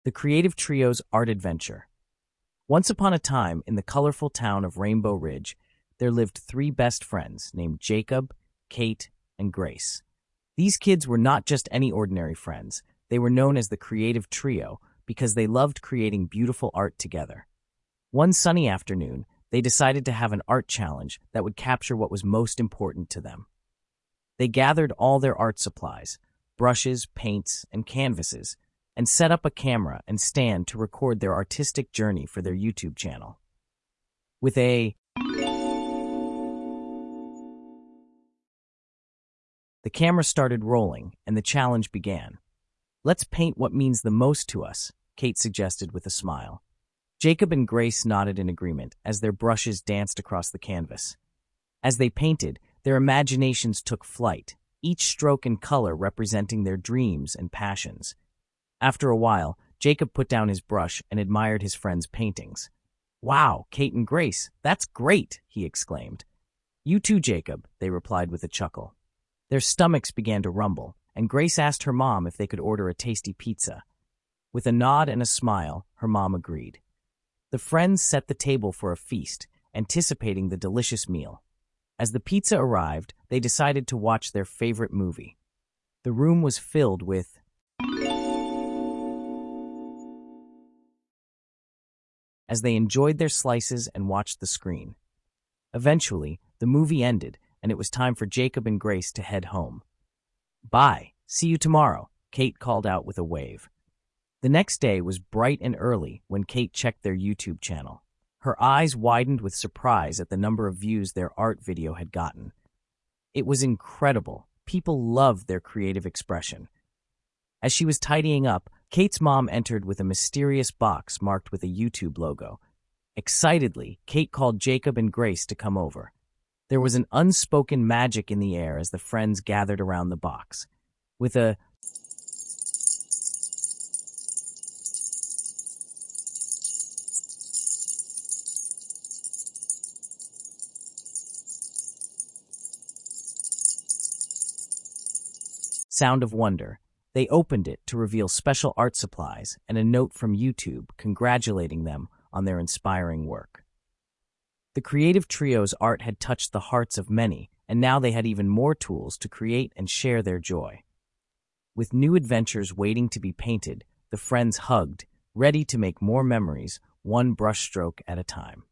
The Creative Trio's Art Adventure. Once upon a time, in the colorful town of Rainbow Ridge, there lived three best friends named Jacob, Kate, and Grace. These kids were not just any ordinary friends. They were known as the Creative Trio because they loved creating beautiful art together. One sunny afternoon, they decided to have an art challenge that would capture what was most important to them. They gathered all their art supplies, brushes, paints, and canvases, and set up a camera and stand to record their artistic journey for their YouTube channel. With the camera started rolling, and the challenge began. "Let's paint what means the most to us," Kate suggested with a smile. Jacob and Grace nodded in agreement as their brushes danced across the canvas. As they painted, their imaginations took flight, each stroke and color representing their dreams and passions. After a while, Jacob put down his brush and admired his friend's paintings. "Wow, Kate and Grace, that's great!" he exclaimed. "You too, Jacob," they replied with a chuckle. Their stomachs began to rumble, and Grace asked her mom if they could order a tasty pizza. With a nod and a smile, her mom agreed. The friends set the table for a feast, anticipating the delicious meal. As the pizza arrived, they decided to watch their favorite movie. The room was filled with as they enjoyed their slices and watched the screen. Eventually, the movie ended, and it was time for Jacob and Grace to head home. "Bye, see you tomorrow," Kate called out with a wave. The next day was bright and early when Kate checked their YouTube channel. Her eyes widened with surprise at the number of views their art video had gotten. It was incredible. People loved their creative expression. As she was tidying up, Kate's mom entered with a mysterious box marked with a YouTube logo. Excitedly, Kate called Jacob and Grace to come over. There was an unspoken magic in the air as the friends gathered around the box. With a sound of wonder, they opened it to reveal special art supplies and a note from YouTube congratulating them on their inspiring work. The Creative Trio's art had touched the hearts of many, and now they had even more tools to create and share their joy. With new adventures waiting to be painted, the friends hugged, ready to make more memories, one brushstroke at a time.